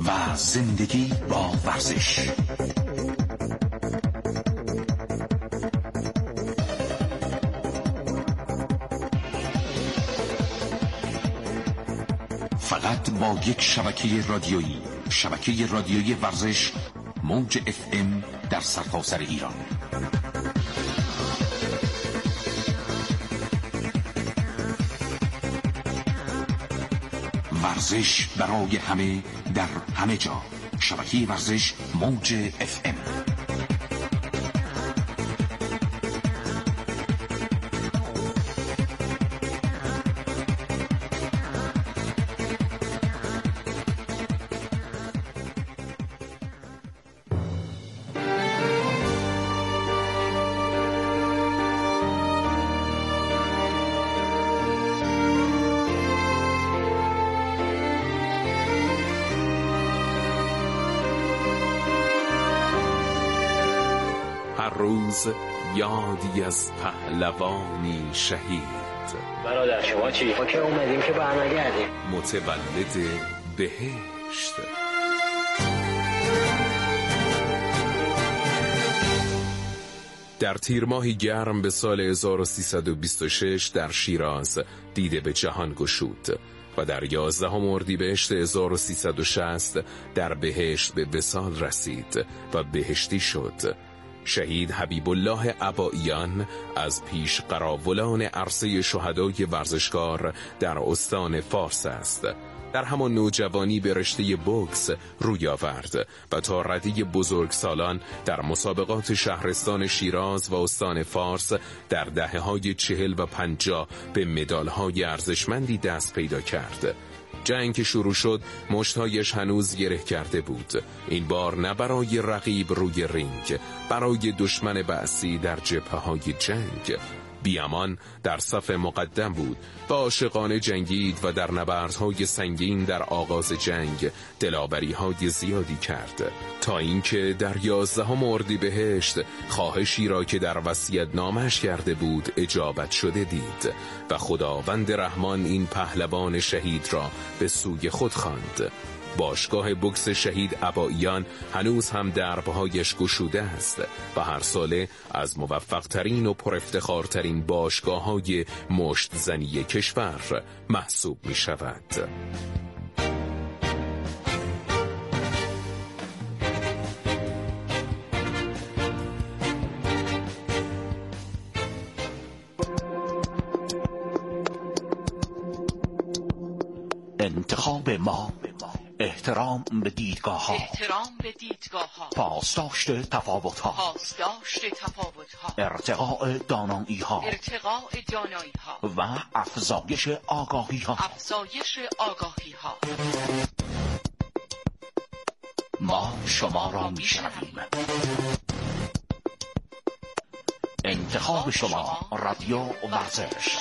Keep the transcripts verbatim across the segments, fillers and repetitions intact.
و زندگی با ورزش. فقط با یک شبکه رادیویی، شبکه رادیویی ورزش، موج اف ام در سرتاسر ایران. ورزش برای همه در همه جا. شبکه ورزش موج اف ام. روز یادی از پهلوانی شهید. برادر شما چی؟ ما که اومدیم که برنگردیم. متولد بهشت. در تیر ماهی گرم به سال هزار و سیصد و بیست و شش در شیراز دیده به جهان گشود و در یازدهم اردیبهشت هزار و سیصد و شصت در بهشت به وصال رسید و بهشتی شد. شهید حبیب الله عباییان از پیش قراولان عرصه شهدای ورزشکار در استان فارس است. در همان نوجوانی به رشته بوکس روی آورد و تا رده بزرگسالان در مسابقات شهرستان شیراز و استان فارس در دهه‌های چهل و پنجاه به مدال‌های ارزشمندی دست پیدا کرد. جنگ که شروع شد مشتهایش هنوز گره کرده بود، این بار نه برای رقیب روی رینگ، برای دشمن بعثی در جبهه‌های جنگ. بیامان در صف مقدم بود و عاشقانه جنگید و در نبردهای سنگین در آغاز جنگ دلاوری‌های زیادی کرد، تا اینکه در یازدهم اردیبهشت خواهشی را که در وصیت‌نامه‌اش کرده بود اجابت شده دید و خداوند رحمان این پهلوان شهید را به سوی خود خواند. باشگاه بوکس شهید عباییان هنوز هم دربهایش گشوده است و هر ساله از موفق ترین و پر افتخارترین باشگاه های مشت زنی کشور محسوب می شود. انتخاب ما احترام به دیدگاه ها، احترام به دیدگاه ها، پاسداشت تفاوت ها، پاسداشت تفاوت ها، ارتقاء دانایی ها، ارتقاء دانایی ها و افزایش آگاهی ها، افزایش آگاهی ها. ما شما را می شنویم. انتخاب شما رادیو ورزش.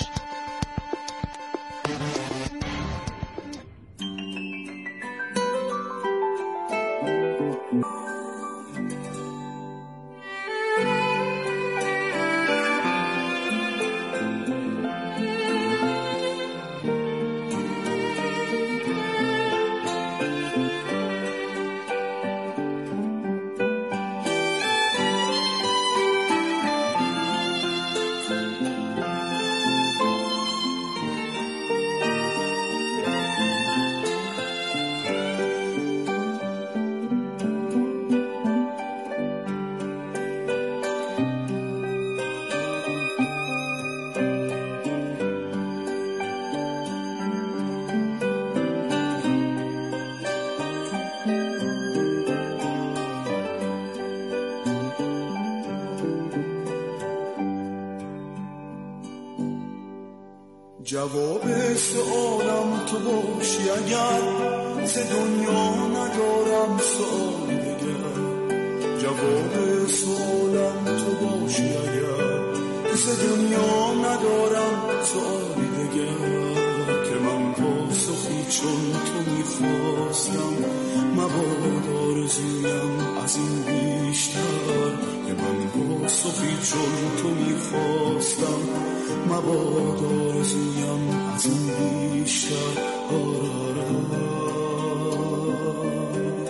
جواب سوالم تو باشی اگر ز دنیا ندارم سوال دیگر. جواب سوالم تو باشی اگر ز دنیا ندارم سوال دیگر. که من پاسخی چون تو میخواستم مبادا آرزویم از این بیشتر. که من پاسخی چون تو میخواستم مبادا آرزویم از این بیشتر. آره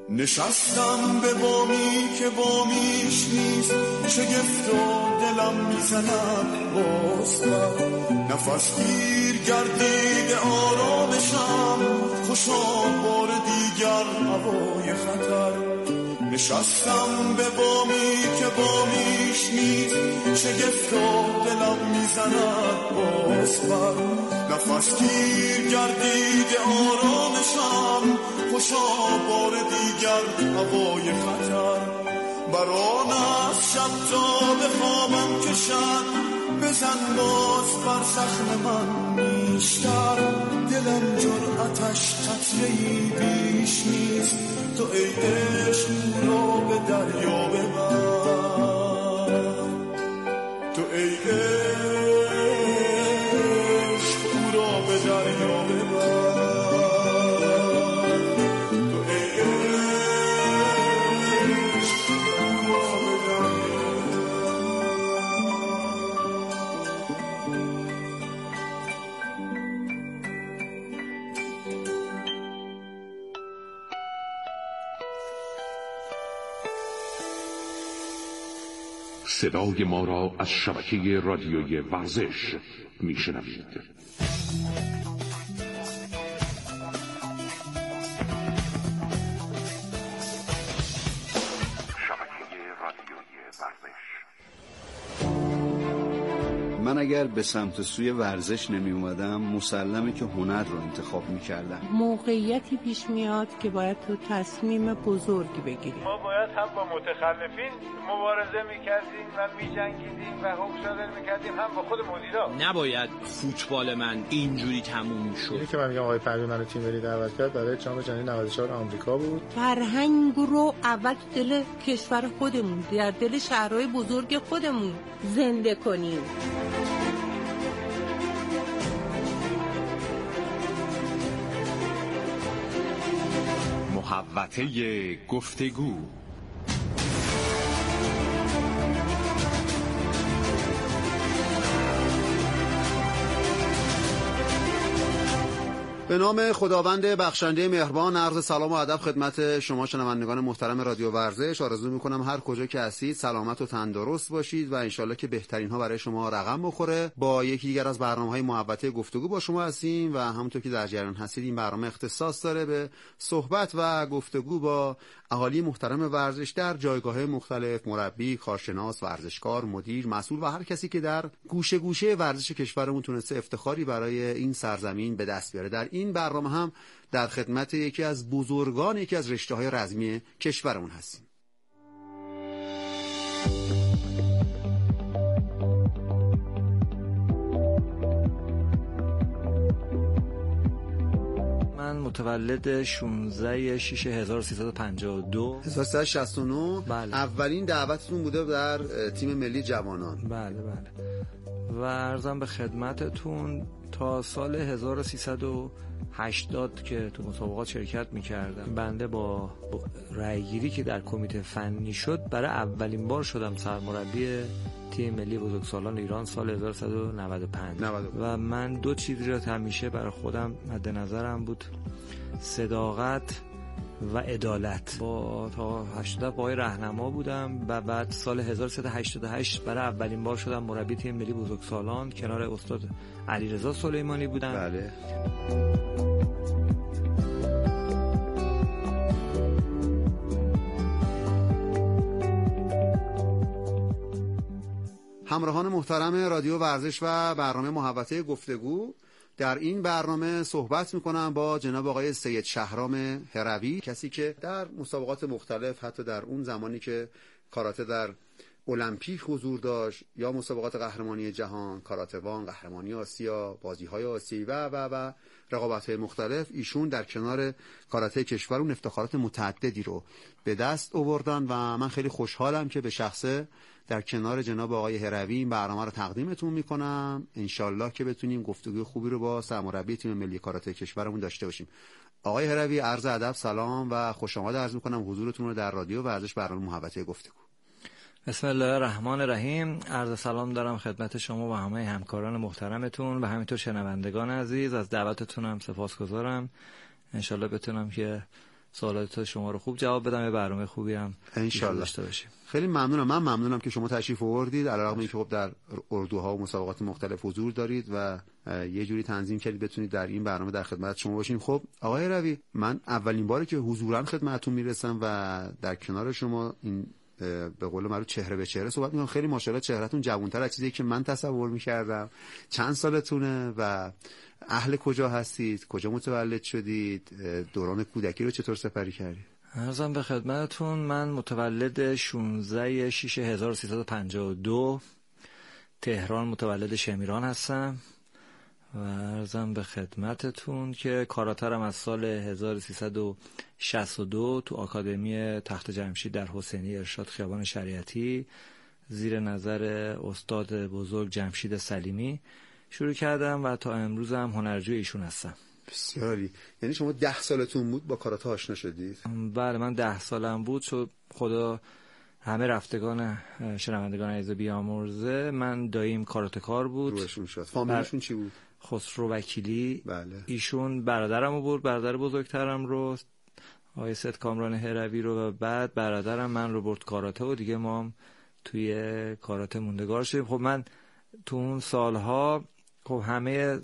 نشستم به بامی که بامیش نیست، شگفت و دلم میزند باز بر. نفس گیر گردید آرامشم، خوشا بار دیگر هوای خطر. نشستم به بامی که بامیش نیست، شگفت و دلم میزند باز بر. نفس گیر گردید آرامشم، خوشا بار دیگر هوای خطر. بران از شب تا به خوابم کشد، بزن باز بر زخم من بیشتر. دلم جرأتش قطره‌ای بیش نیست، تو ای عشق رو به دریا ببر. تو ای عشق رو به دریا ببر. صدای ما را از شبکه رادیویی ورزش میشنوید. من اگر به سمت سوی ورزش نمی اومدم، مسلمه که هنر رو انتخاب می کردم. موقعیتی پیش میاد که باید تو تصمیم بزرگی بگیری. ما باید هم با متخلفین مبارزه میکردیم و میجنگیدیم و حقوق صادر میکردیم، هم با خود مدیرا. نباید فوتبال من اینجوری تموم شد. اینی که من میگم آقای پروین منو تیم ملی دعوت کرد برای جام جهانی نود و چهار آمریکا بود. فرهنگ رو اول تو دل کشور خودمون، در دل شهرهای بزرگ خودمون زنده کنیم. محوطه گفتگو. به نام خداوند بخشنده مهربان، عرض سلام و ادب خدمت شما شنوندگان محترم رادیو ورزش. آرزو میکنم هر کجا که هستید سلامت و تندرست باشید و انشالله که بهترین ها برای شما رقم بخوره. با یکی دیگر از برنامه‌های محوطه گفتگو با شما هستیم و همونطور که در جریان هستید این برنامه اختصاص داره به صحبت و گفتگو با اهالی محترم ورزش در جایگاه‌های مختلف، مربی، کارشناس، ورزشکار، مدیر، مسئول و هر کسی که در گوشه گوشه ورزش کشورمون تونسته افتخاری برای این سرزمین به دست بیاره. در این برنامه هم در خدمت یکی از بزرگان یکی از رشته‌های رزمی کشورمون هستیم. من متولد شانزده شش هزار و سیصد و پنجاه و دو هزار و سیصد و شصت و نه. بله. اولین دعوتتون بوده در تیم ملی جوانان. بله بله. و عرضم به خدمتتون تا سال هزار و سیصد و هشتاد که تو مسابقات شرکت می‌کردم، بنده با رأیگیری که در کمیته فنی شد برای اولین بار شدم سرمربی تیم ملی بزرگسالان ایران سال هزار و سیصد و نود و پنج. و من دو چیزی رو همیشه برای خودم مد نظرم بود: صداقت و عدالت. با تا هشتاد پای راهنما بودم و بعد سال هزار و سیصد و هشتاد و هشت برای اولین بار شدم مربی تیم ملی بزرگسالان، کنار استاد علیرضا سلیمانی بودم. بله. همراهان محترم رادیو ورزش و برنامه محوطه گفتگو، در این برنامه صحبت میکنم با جناب آقای سید شهرام هروی، کسی که در مسابقات مختلف، حتی در اون زمانی که کاراته در المپیک حضور داشت یا مسابقات قهرمانی جهان، کاراته‌وان، قهرمانی آسیا، بازی‌های آسیایی و و و رقابت‌های مختلف، ایشون در کنار کاراته کشورمون افتخارات متعددی رو به دست آوردن و من خیلی خوشحالم که به شخصه در کنار جناب آقای هروی این برنامه رو تقدیمتون میکنم. انشالله که بتونیم گفتگوی خوبی رو با سرمربی تیم ملی کاراته کشورمون داشته باشیم. آقای هروی، عرض ادب، سلام و خوش آمد عرض میکنم حضورتون رو در رادیو ورزش برنامه محوطه گفتگو. بسم الله الرحمن الرحیم. عرض سلام دارم خدمت شما و همه همکاران محترمتون و همینطور شنوندگان عزیز. از دعوتتون هم سپاسگزارم. انشالله بتونم که سوالات شما رو خوب جواب بدم، یه برنامه خوبی هم ان شاء الله داشته باشیم. خیلی ممنونم. من ممنونم که شما تشریف آوردید علیرغم اینکه خب در اردوها و مسابقات مختلف حضور دارید و یه جوری تنظیم کردید بتونید در این برنامه در خدمت شما باشیم. خب آقای روی، من اولین باره که حضوراً خدمتتون میرسم و در کنار شما این به قول معروف چهره به چهره صحبت می‌کنم. خیلی ماشاءالله چهرهتون جوان‌تر از چیزی که من تصور می‌کردم. چند سالتونه و اهل کجا هستید؟ کجا متولد شدید؟ دوران کودکی رو چطور سپری کردید؟ عرضم به خدمتتون، من متولد شانزده شش هزار و سیصد و پنجاه و دو تهران متولد شمیران هستم و عرضم به خدمتتون که کاراترم از سال هزار و سیصد و شصت و دو تو آکادمی تخت جمشید در حسینی ارشاد خیابان شریعتی زیر نظر استاد بزرگ جمشید سلیمی شروع کردم و تا امروز هم هنرجوی ایشون هستم. بسیاری. یعنی شما ده سالتون بود با کاراته آشنا شدید؟ بله، من ده سالم بود. شد خدا همه رفتگان شنوندگان عزیز بیامرزه، من داییم کاراته کار بود. روشون شد. فامیلشون چی بود؟ خسرو وکیلی. بله. ایشون برادرم بود، برادر بزرگترم رو آقای سید کامران هروی رو و بعد برادرم من رو برد کاراته و دیگه ما هم توی کاراته موندگار شدیم. خب من تو اون سالها خب همه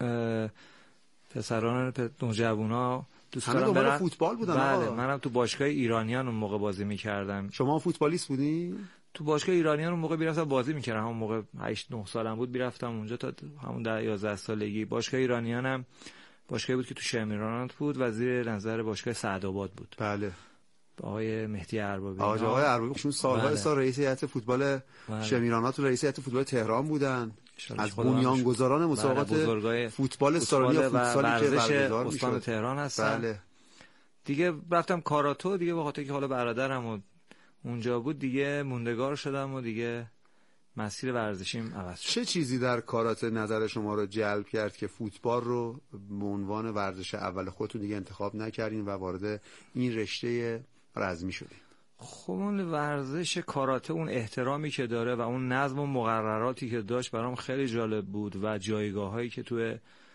پسران نوجوانا دوست دارم برن فوتبال بودن. بله، منم تو باشگاه ایرانیان اون موقع بازی می‌کردم. شما فوتبالیست بودین؟ تو باشگاه ایرانیان اون موقع میرفتم بازی می‌کردم. همون موقع هشت نه سالم بود میرفتم اونجا تا همون ده یازده سالگی. باشگاه ایرانیانم باشگاهی بود که تو شمیران بود و زیر نظر باشگاه سعدآباد بود. بله. آقای مهدی اربابی. آقای اربابی چون سال‌های سال رئیس هیئت فوتبال بله. شمیران تو رئیس هیئت فوتبال تهران بودن. از بنیانگذاران مسابقات بله، فوتبال سالی و فوتسالی که برگزار می‌شد. استان تهران هستم. بله. دیگه رفتم کاراتو دیگه به خاطر که حالا برادرم و اونجا بود دیگه موندگار شدم و دیگه مسیر ورزشیم عوض شد. چه چیزی در کاراته نظر شما رو جلب کرد که فوتبال رو به عنوان ورزش اول خودتون دیگه انتخاب نکردین و وارد این رشته رزمی شدین؟ خب اون ورزش کاراته اون احترامی که داره و اون نظم و مقرراتی که داشت برام خیلی جالب بود و جایگاهایی که توی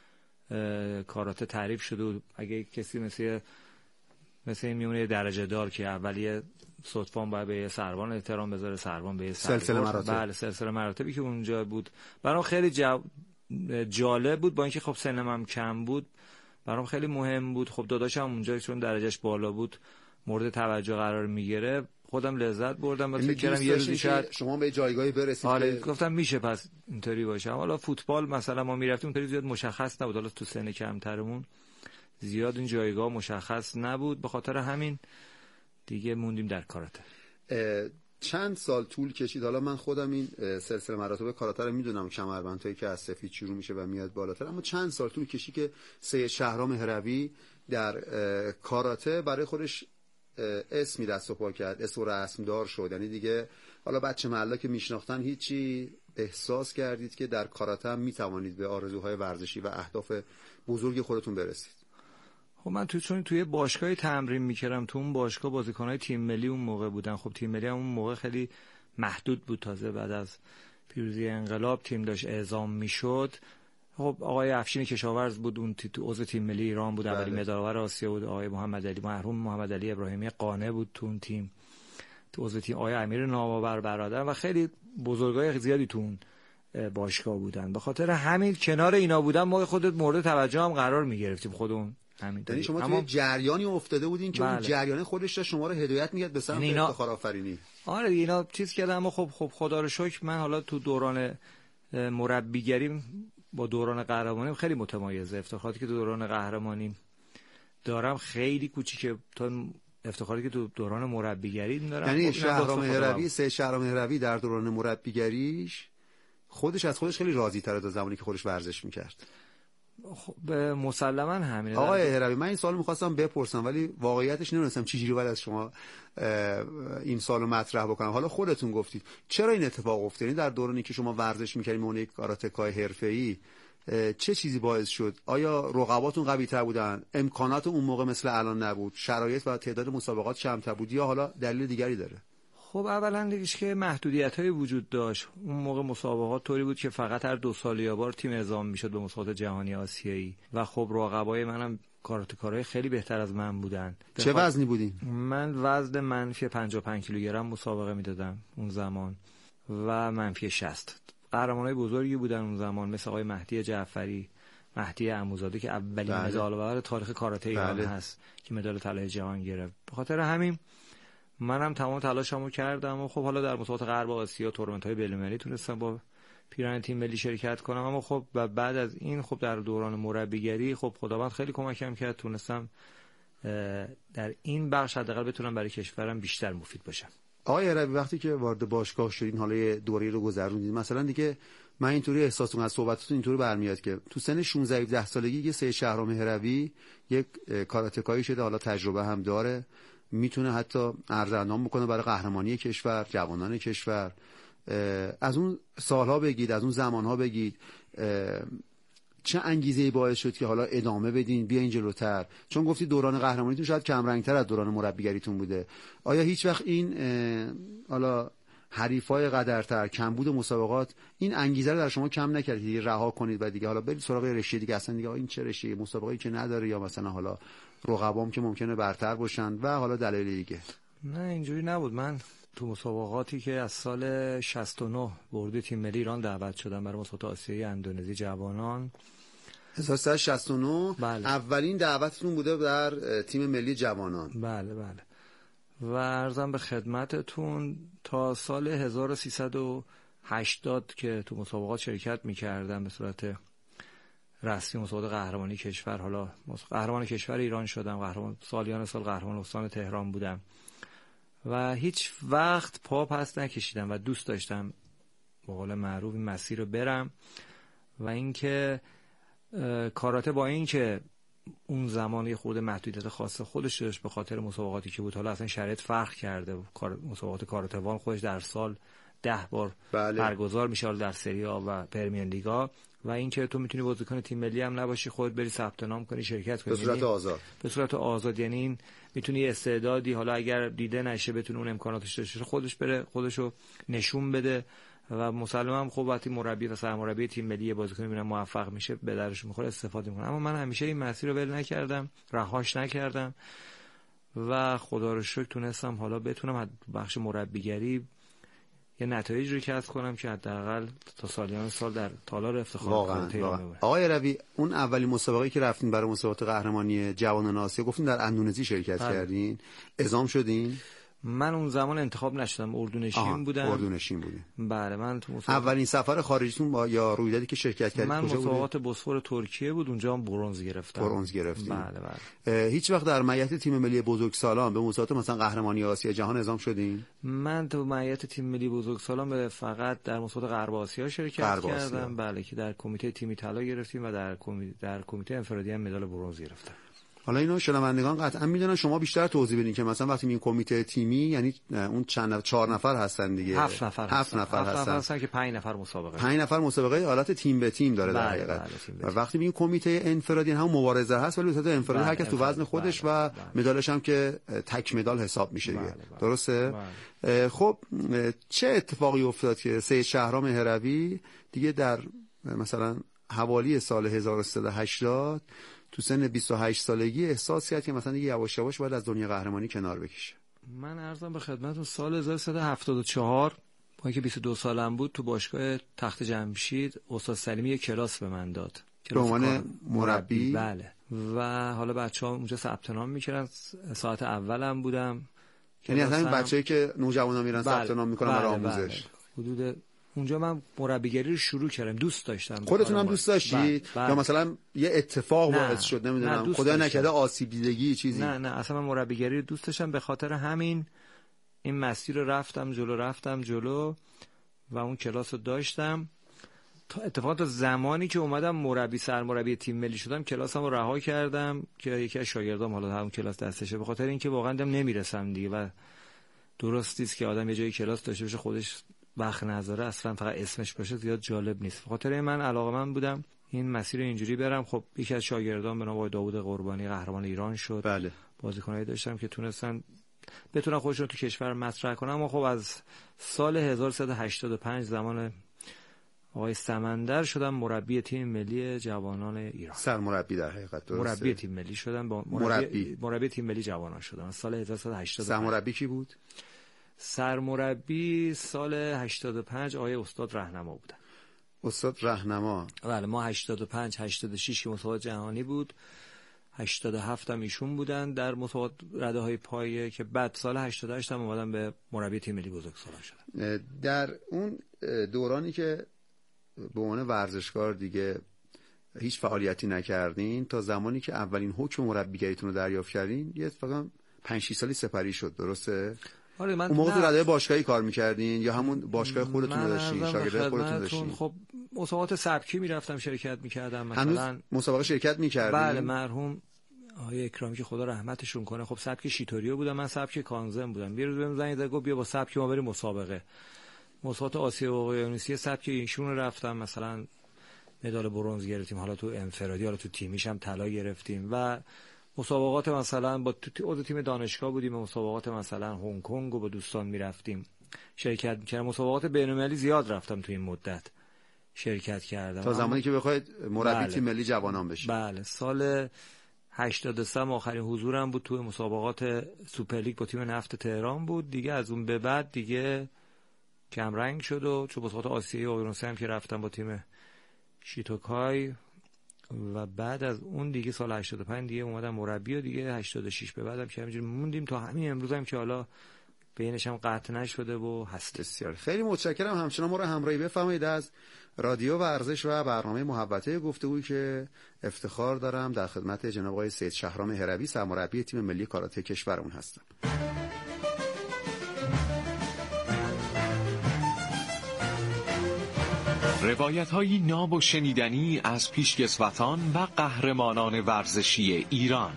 کاراته تعریف شده بود. اگه کسی مثل مثل این میمونه درجه دار که اولیه صدفان باید به سروان احترام بذاره، سروان به سلسله مراتب. بله، سلسله مراتبی که اونجا بود برام خیلی جو... جالب بود. با اینکه خب سنم هم کم بود برام خیلی مهم بود. خب داداشم اونجا چون درجهش بالا بود مورد توجه قرار میگیره، خودم لذت بردم و فکر کردم یه روزی شاید شما به جایگاهی برسید. آره که... گفتم میشه پس اینطوری باشه. حالا فوتبال مثلا ما میرفتیم اونطوری زیاد مشخص نبود، حالا تو سن کمترمون زیاد این جایگاه مشخص نبود، به خاطر همین دیگه موندیم در کاراته. چند سال طول کشید؟ حالا من خودم این سلسله مراتب کاراته رو میدونم، کمربندهایی که از سفید شروع میشه و میاد بالاتر، اما چند سال طول کشید که سید شهرام هروی در کاراته برای خودش اسمی دست و پا کرد، اسم و رسم دار شد. یعنی دیگه حالا بچه محله که میشناختن هیچی، احساس کردید که در کاراته هم میتوانید به آرزوهای ورزشی و اهداف بزرگ خودتون برسید. خب من تو چون توی باشگاهی تمرین میکردم، تو اون باشگاه بازیکن‌های تیم ملی اون موقع بودن. خب تیم ملی هم اون موقع خیلی محدود بود، تازه بعد از پیروزی انقلاب تیم داشت اعزام میشد. خب آقای افشین کشاورز بود، اون تو عضو تیم ملی ایران بود، اولین مدال‌آور آسیا بود. آقای محمد علی مرحوم محمد علی ابراهیمی قانع بود تو اون تیم، تو عضو تیم. آقای امیر نامآور برادر و خیلی بزرگای زیادی تو اون باشگاه بودن. به خاطر همین کنار اینا بودن ما خودت مورد توجه هم قرار میگرفتیم خودمون. یعنی شما توی جریانی افتاده بودین که بله. اون جریان خودش داشت شما رو هدایت می‌کرد به سمت اینا... افتخار آفرینی. آره اینا چیز کردم، اما خب خب خدا رو شکر من حالا تو دوران مربیگری با دوران قهرمانی خیلی متمایزه. افتخاراتی که تو دوران قهرمانی دارم خیلی کوچیکه تا افتخاری که تو دوران مربیگری دارم. یعنی شهرام هروی، سه شهرام هروی در دوران مربیگریش خودش از خودش خیلی راضی تره تا زمانی که خودش ورزش می‌کرد. خب مسلما همینه. آقای هروی من این سوالو می‌خواستم بپرسم ولی واقعیتش نمی‌دونستم چجوری باید از شما این سوالو مطرح بکنم. حالا خودتون گفتید چرا این اتفاق افتاد؟ یعنی در دورانی که شما ورزش می‌کردید به عنوان یک کاراتکای حرفه‌ای چه چیزی باعث شد؟ آیا رقباتون قوی‌تر بودن؟ امکانات اون موقع مثل الان نبود؟ شرایط و تعداد مسابقات کمتر بود یا حالا دلیل دیگری داره؟ خب اولا دیگه که محدودیت‌های وجود داشت. اون موقع مسابقات طوری بود که فقط هر دو سال یا بار تیم اعزام میشد به مسابقات جهانی آسیایی و خب رقبای منم کاراتکارای خیلی بهتر از من بودن. چه وزنی بودین؟ من وزن منفی پنجاه و پنج کیلوگرم مسابقه میدادم اون زمان و منفی شصت. قهرمانای بزرگی بودن اون زمان، مثل آقای مهدی جعفری، مهدی عموزاده که اولین بله. مدال آور تاریخ کاراته ایران بله. هست که مدال طلای جهان گرفت. به خاطر همین منم تمام تلاشمو کردم و خب حالا در مسابقات غرب آسیا تورنمنت‌های بین‌المللی تونستم با پیران تیم ملی شرکت کنم. اما خب بعد از این خب در دوران مربیگری خب خداوند خیلی کمکم کرد، تونستم در این بخش حداقل بتونم برای کشورم بیشتر مفید باشم. آقای عربی وقتی که وارد باشگاه شدین، حالا یه دوره رو گذروندید، مثلا دیگه من اینطوری احساس می‌کنم از صحبتاتون اینطوری برمیاد که تو سن شانزده هفده سالگی یه سید شهرام هروی یک کاراتکایی شده، حالا تجربه هم داره، میتونه حتی ارزندام بکنه برای قهرمانی کشور، جوانان کشور. از اون سالها بگید، از اون زمانها بگید، چه انگیزه‌ای باعث شد که حالا ادامه بدین، بیاین جلوتر؟ چون گفتی دوران قهرمانیتون شاید کم رنگ‌تر از دوران مربیگریتون بوده. آیا هیچ وقت این حالا حریفای قدرتر، کمبود مسابقات این انگیزه رو در شما کم نکردید رها کنید و دیگه حالا برید سراغ رشته دیگه، اصلا دیگه این چه رشته مسابقه‌ای که نداره، یا مثلا حالا رقبام که ممکنه برتر باشن و حالا دلایل دیگه؟ نه اینجوری نبود. من تو مسابقاتی که از سال شصت و نه برد تیم ملی ایران دعوت شدم برای مسابقات آسیایی اندونزی جوانان هزار و سیصد و شصت و نه، بله. اولین دعوتتون بوده در تیم ملی جوانان. بله بله. و عرضم به خدمتتون تا سال هزار و سیصد و هشتاد که تو مسابقات شرکت می‌کردم به صورت رسمی، مسابقات قهرمانی کشور، حالا قهرمان کشور ایران شدم، قهرمان سالیان سال قهرمان استان تهران بودم و هیچ وقت پا پس نکشیدم و دوست داشتم به قول معروف این مسیر رو برم. و اینکه کاراته با اینکه اون زمانی خورده محدودیت خاص خودش داشت به خاطر مسابقاتی که بود، حالا اصلا شرایط فرق کرده، مسابقات کاراته وان خودش در سال ده بار بله. برگزار میشه در سری آ و پرمیر لیگا، و اینکه تو میتونی بازیکن تیم ملی هم نباشی، خودت بری ثبت نام کنی شرکت کنی به صورت آزاد. به صورت آزاد یعنی این میتونی استعدادی حالا اگر دیده نشه بتونه اون امکاناتش داشته خودش بره خودشو نشون بده. و مسلماً خب وقتی مربی و سرمربی تیم ملی بازیکن میبینن موفق میشه به درش میخوره استفاده میکنه. اما من همیشه این مسیر رو ول نکردم، رهاش نکردم و خدا رو شکر تونستم حالا بتونم بخش مربیگری یه نتایج رو کسب کنم که حداقل تا سالیان سال در تالار افتخار کاراته ایران ببرم. آقای روی، اون اولین مسابقه‌ای که رفتین برای مسابقات قهرمانی جوانان آسیا گفتین در اندونزی شرکت بله. کردین، اعزام شدین؟ من اون زمان انتخاب نشدم، اردونشین بودم. اردونشین بودین. بله. من تو مسابقات اولین سفر خارجیتون با یا رویدادی که شرکت کردید من کجا بود؟ مسابقات بوسفور ترکیه بود، اونجا هم برنز گرفتم. برنز گرفتیم. بله بله. هیچ وقت در مهیت تیم ملی بزرگسالان به مسابقات مثلا قهرمانی آسیا جهان اعزام شدین؟ من تو مهیت تیم ملی بزرگسالان به فقط در مسابقات غرب آسیا شرکت غرب کردم آسیا. بله که در کمیته تیمی طلا گرفتیم و در کمیته در کمیته انفرادی هم مدال برنز گرفتم. حالا اینو شنوندگان قطعا میدونن، شما بیشتر توضیح بدین که مثلا وقتی میگین کمیته تیمی یعنی اون چند نفر، چهار نفر هستن دیگه؟ هفت نفر هفت هستن. نفر هفت هستن. نفر هستن که پنج نفر مسابقه پنج نفر مسابقه حالت تیم به تیم داره در حقیقت. بله وقتی میگین کمیته انفرادی هم مبارزه هست ولی به صورت انفرادی هر کس تو وزن خودش بله. و بله. مدالش هم که تک مدال حساب میشه دیگه. بله بله. درسته؟ بله. خب چه اتفاقی افتاد که سید شهرام هروی دیگه در مثلا حوالی سال هزار و سیصد و هشتاد تو سن بیست و هشت سالگی احساس کرد که مثلا دیگه یواش یواش باید از دنیا قهرمانی کنار بکشه؟ من عرضم به خدمتتون سال هزار و سیصد و هفتاد و چهار با اینکه بیست و دو سالم بود تو باشگاه تخت جمشید استاد سلیمی یک کلاس به من داد به عنوان مربی. بله. و حالا بچه‌ها اونجا ثبت نام می‌کردن، ساعت اولم بودم. یعنی اصلا بچه‌ای که نوجوانا میرن ثبت نام می‌کنن برای آموزش. حدود اونجا من مربیگری رو شروع کردم، دوست داشتم. خودتون هم دوست داشتید یا مثلا یه اتفاق باعث شد نمیدونم خدا نکرده آسیب دیدگی چیزی؟ نه نه اصلا من مربیگری رو دوست داشتم، به خاطر همین این مسیر رو رفتم جلو رفتم جلو و اون کلاس رو داشتم تا اتفاقا تا زمانی که اومدم مربی سرمربی تیم ملی شدم کلاسم رو رها کردم که یکی از شاگردام حالا همون کلاس دستشه، به خاطر اینکه واقعا دم نمیرسم دیگه و درستی است که آدم یه جای کلاس داشته باشه خودش وقت نذاره اصلا فقط اسمش باشه زیاد جالب نیست. بخاطر من علاقه‌مند بودم این مسیر اینجوری برم. خب یکی از شاگردان به نام آقای داوود قربانی قهرمان ایران شد. بله. بازیکنایی داشتم که تونستن بتونن خودشون تو کشور مطرح کنن. اما خب از سال هزار و سیصد و هشتاد و پنج زمان آقای سمندر شدم مربی تیم ملی جوانان ایران. سرمربی در حقیقت درسته. مربی تیم ملی شدم با مربی مربی, مربی تیم ملی جوانان شدم سال هزار و سیصد و هشتاد و پنج. سرمربی کی بود؟ سرمربی سال هشتاد و پنج آقای استاد رهنما بودن. استاد رهنما. بله، ما هشتاد و پنج هشتاد و شش که مسابقات جهانی بود، هشتاد و هفت هم ایشون بودن در مسابقات رده‌های پایه، که بعد سال هشتاد و هشت هم اومدم به مربی تیم ملی بزرگسالان شدم. در اون دورانی که به عنوان ورزشکار دیگه هیچ فعالیتی نکردین تا زمانی که اولین حکم مربیگریتون رو دریافت کردین، یه فقط پنج شش سالی سپری شد، درسته؟ آره، من اون موقع تو رده باشگاهی کار می‌کردین یا همون باشگاه خودتون رو داشتین، شاگرد خودتون داشتین؟ خب مسابقات سبکی میرفتم شرکت می‌کردم. مثلا مسابقه شرکت می‌کردین؟ بله، مرحوم آقای اکرامی که خدا رحمتشون کنه، خب سبک شیتوریو بودم، من سبک کانزم بودم. یه روز بهم زنگ زد گفت بیا با سبک ما بریم مسابقه. مسابقات آسیا و اقیانوسیه سبک ایشون رو رفتم، مثلا مدال برنز گرفتیم، حالا تو انفرادی، حالا تو تیمیش هم طلا گرفتیم. و مسابقات مثلا با تو تیم دانشگاه بودیم، مسابقات مثلا هنگ کنگ و با دوستان میرفتیم شرکت می‌کردم. مسابقات بین‌المللی زیاد رفتم تو این مدت شرکت کردم تا زمانی که بخواید مربی بله. تیم ملی جوانان بشید. بله، سال هشتاد و سه آخرین حضورم بود تو مسابقات سوپرلیگ با تیم نفت تهران بود. دیگه از اون به بعد دیگه کم رنگ شد و چون مسابقات آسیایی و اقیانوسیه هم که رفتم با تیم شیتوکای، و بعد از اون دیگه سال هشتاد و پنج دیگه اومدم مربی و دیگه هشتاد و شش به بعدم که همینجوری موندیم تا همین امروز هم که حالا بینش هم قطع نشده و هست. بسیار خیلی متشکرم. همچنان ما رو همراهی بفرمایید از رادیو ورزش و برنامه محبته گفتگویی که افتخار دارم در خدمت جناب آقای سید شهرام هروی سرمربی تیم ملی کاراته کشورمون هستم. روایت‌های ناب و شنیدنی از پیشکسوتان و قهرمانان ورزشی ایران.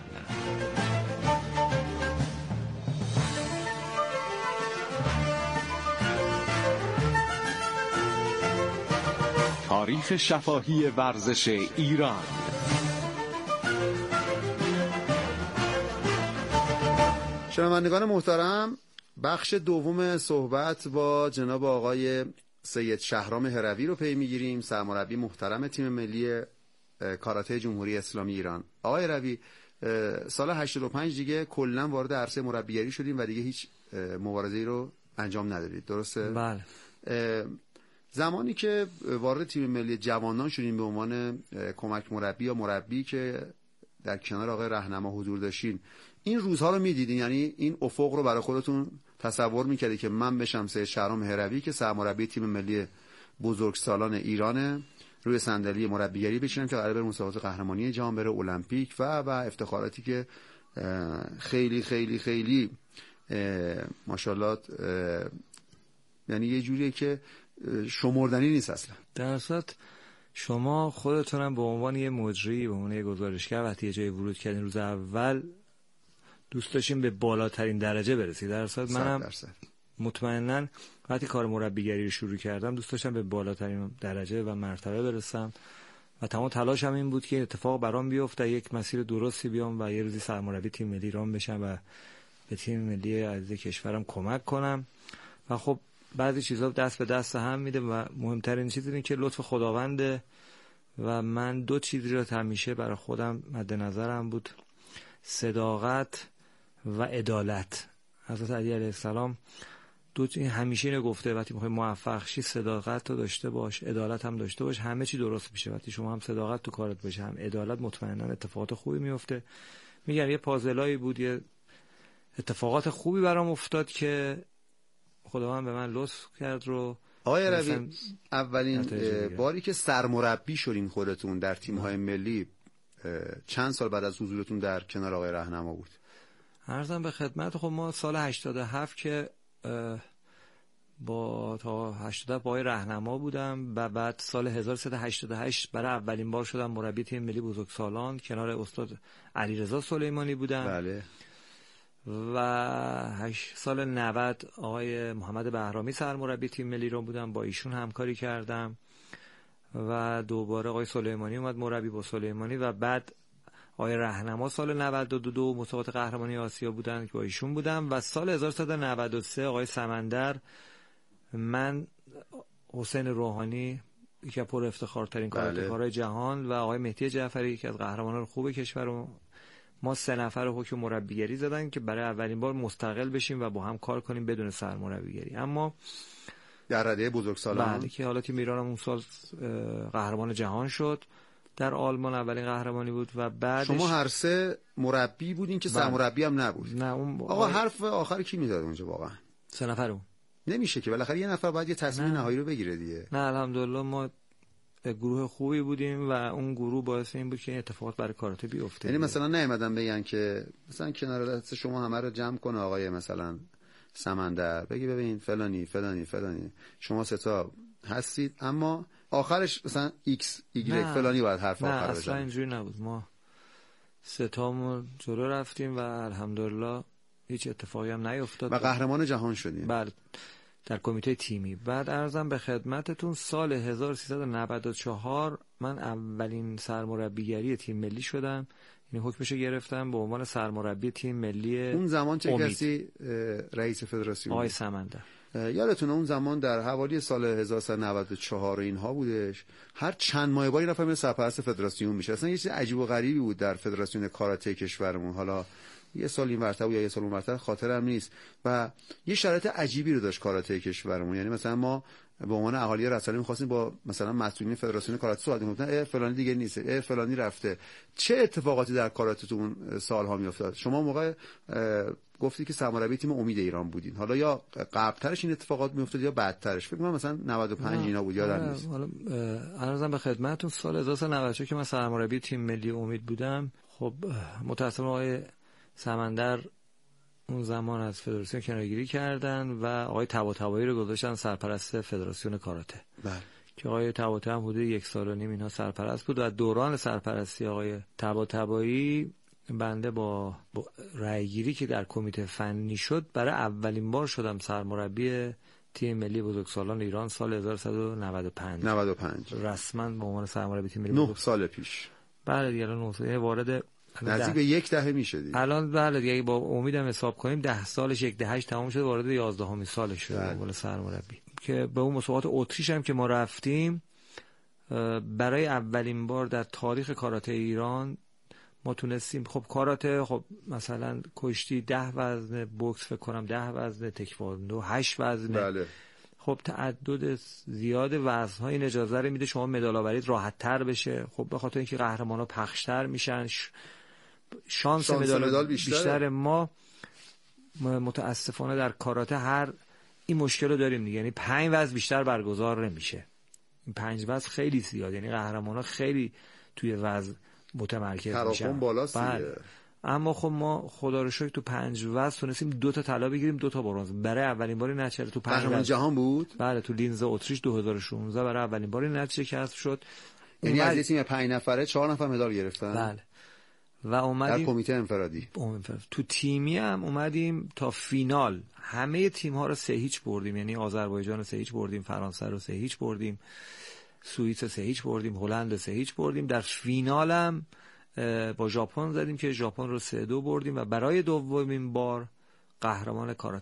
تاریخ شفاهی ورزش ایران. شنوندگان محترم، بخش دوم صحبت با جناب آقای سید شهرام هروی رو پی میگیریم، سرمربی محترم تیم ملی کاراته جمهوری اسلامی ایران. آقای هروی، سال هشتاد و پنج دیگه کلا وارد عرصه مربیگری شدیم و دیگه هیچ مبارزه‌ای رو انجام ندادید، درسته؟ بله. زمانی که وارد تیم ملی جوانان شدیم به عنوان کمک مربی یا مربی که در کنار آقای رهنما حضور داشتین، این روزها رو میدیدین؟ یعنی این افق رو برای خودتون تصور میکردی که من بشم سید شهرام هروی که سرمربی تیم ملی بزرگسالان ایرانه، روی صندلی مربیگری بشینم که قراره بره مسابقات قهرمانی جهان، بره المپیک و و افتخاراتی که خیلی خیلی خیلی ماشاءالله، یعنی یه جوریه که شمردنی نیست اصلا. در اصل شما خودتونم به عنوان یه مجری، به عنوان یه گزارشگر وقتی یه جای ورود کردین روز اول دوست داشتیم به بالاترین درجه برسید. در اصل منم مطمئناً وقتی کار مربیگری رو شروع کردم دوست داشتم به بالاترین درجه و مرتبه برسم و تمام تلاشم این بود که اتفاق برام بیفته، یک مسیر درستی بیام و یه روزی سرمربی تیم ملی ایران بشم و به تیم ملی عزیز کشورم کمک کنم. و خب بعضی چیزا دست به دست هم میده و مهمترین چیز اینه که لطف خداونده و من دو چیزی رو همیشه برای خودم مد نظرم بود: صداقت و عدالت. حضرت علی علیه السلام دو این همیشه اینو گفته وقتی میخوای موفق شی صداقت رو داشته باش، عدالت هم داشته باش، همه چی درست میشه. وقتی شما هم صداقت تو کارت باشه هم عدالت، مطمئنا اتفاقات خوبی میفته. میگم یه پازلایی بود، یه اتفاقات خوبی برام افتاد که خداوند به من لطف کرد. رو آقای هروی، اولین باری که سرمربی شدین خودتون در تیم‌های ملی چند سال بعد از حضورتون در کنار آقای رهنما بود؟ عرضم به خدمت، خب ما سال هشتاد و هفت که با تا هشتاد و هفت با آقای رهنما بودم و بعد سال هزار و سیصد و هشتاد و هشت برای اولین بار شدم مربی تیم ملی بزرگسالان، کنار استاد علیرضا سلیمانی بودم. بله. و هشت سال نود آقای محمد بهرامی سرمربی تیم ملی رو بودم، با ایشون همکاری کردم و دوباره آقای سلیمانی اومد مربی با سلیمانی و بعد آقای رهنما سال نود و دو مسابقات قهرمانی آسیا بودن که با ایشون بودم و سال هزار و سیصد و نود و سه آقای سمندر، من، حسین روحانی یکی از پر افتخارترین کاراته‌کارهای جهان و آقای مهدی جعفری یکی از قهرمانان خوب کشور و ما سه نفر حکم مربیگری زدن که برای اولین بار مستقل بشیم و با هم کار کنیم بدون سرمربیگری. اما در رده بزرگسالان بله که حالا تیم ایران هم اون سال قهرمان جهان شد، در آلمان اولین قهرمانی بود و بعدش شما هر سه مربی بودین که سرمربی هم نبود. نه اون آقا آقای... حرف آخر کی میداد اونجا واقعا؟ سه نفرمون نمیشه که بالاخره یه نفر باید یه تصمیم نهایی رو بگیره دیگه. نه الحمدلله ما گروه خوبی بودیم و اون گروه باعث این بود که این اتفاقات برای کاراته بیفته. یعنی مثلا نیومدن بگن که مثلا کنار دست شما همه رو جمع کنه آقای مثلا سمندر بگی ببین فلانی فلانی فلانی شما سه تا هستید اما آخرش مثلا ایکس ایگرگ فلانی باید حرف آخر بزنه. نه اصلا اینجوری نبود. ما سه تامون جلو رفتیم و الحمدلله هیچ اتفاقی هم نیفتاد و قهرمان جهان شدیم. بله در کمیته تیمی. بعد عرضم به خدمتتون سال هزار و سیصد و نود و چهار من اولین سرمربیگری تیم ملی شدم، یعنی حکمشو گرفتم به عنوان سرمربی تیم ملی. اون زمان چه امید. کسی رئیس فدراسیون؟ آقای سمندر. یادتونه اون زمان در حوالی سال هزار و سیصد و نود و چهار اینها بودش، هر چند ماه باری نفر سرپرست فدراسیون میشه. اصلا یه چیز عجیب و غریبی بود در فدراسیون کاراته کشورمون. حالا یه سال این ورته یا یه سال اون ورته خاطرم نیست و یه شرایط عجیبی رو داشت کاراته کشورمون. یعنی مثلا ما به عنوان اهالی رسانه می‌خواستیم با مثلا مسئولین فدراسیون کاراته صحبت کنیم، اه فلانی دیگه نیست، اه فلانی رفته. چه اتفاقاتی در کاراته تو اون سال‌ها میافتاد؟ شما موقع گفتی که سرمربی تیم امید ایران بودین، حالا یا قبل‌ترش این اتفاقات میافتاد یا بعدترش؟ فکر کنم مثلا نود و پنج اینا بود، یادم نیست. حالا عرضم به خدمتتون سال هزار و سیصد و نود و چهار که من سرمربی تیم ملی امید بودم، خب متأسفانه آقای سمندر اون زمان از فدراسیون کناره‌گیری کردن و آقای طباطبایی رو گذاشتن سرپرست فدراسیون کاراته. بله. که آقای طباطبایی هم حدود یک سال و نیم اینا سرپرست بود و دوران سرپرستی آقای طباطبایی بنده با, با رأیگیری که در کمیته فنی شد برای اولین بار شدم سرمربی تیم ملی بزرگسالان ایران سال هزار و سیصد و نود و پنج. نود و پنج رسما به عنوان سرمربی تیم ملی نه سال پیش. بله دیگه الان نه سال وارد نزدیک به یک دهه میشه دیگه. الان بله دیگه با امیدم حساب کنیم ده سالش یک دههش تمام شده، وارد یازدهمین سالش شده به عنوان سرمربی. که به اون مسابقات اتریش هم که ما رفتیم برای اولین بار در تاریخ کاراته ایران ما تونستیم، خب کاراته خب مثلا کشتی ده وزن، بوکس فکر کنم ده وزن، تکواندو هشت وزن. بله. خب تعدد زیاد وزن‌های این اجازه رو میده شما مدال آوریت راحت‌تر بشه. خب به خاطر اینکه قهرمان‌ها پخش‌تر میشن ش... شانس, شانس مدال, مدال بیشتر. بیشتر. ما متاسفانه در کاراته هر این مشکل رو داریم دیگه، یعنی پنج وزن بیشتر برگزار نمیشه. این پنج وزن خیلی زیاد، یعنی قهرمان‌ها خیلی توی وزن متمرکز میشن. تراکم بالاست دیگه. اما خب ما خدا رو شکر تو پنج وزن تونستیم دو تا طلا بگیریم، دو تا برنز. برای اولین بار نتیجه تو پنج وزن جهان بود. بله تو لینز اتریش دو هزار و شانزده برای اولین بار نتیجه کسب شد. یعنی از یه تیم پنج نفره چهار نفر مدال گرفتن. بله. و اومدیم در کمیته انفرادی. تو تیمی هم اومدیم تا فینال. همه تیم ها رو سه هیچ بردیم، یعنی آذربایجان رو سه هیچ بردیم، فرانسه رو سه هیچ بردیم، سوئیس سه هیچ بردیم، هلند سه هیچ بردیم. در فینال هم با ژاپن زدیم که ژاپن رو سه دو بردیم و برای دومین بار قهرمان کاراته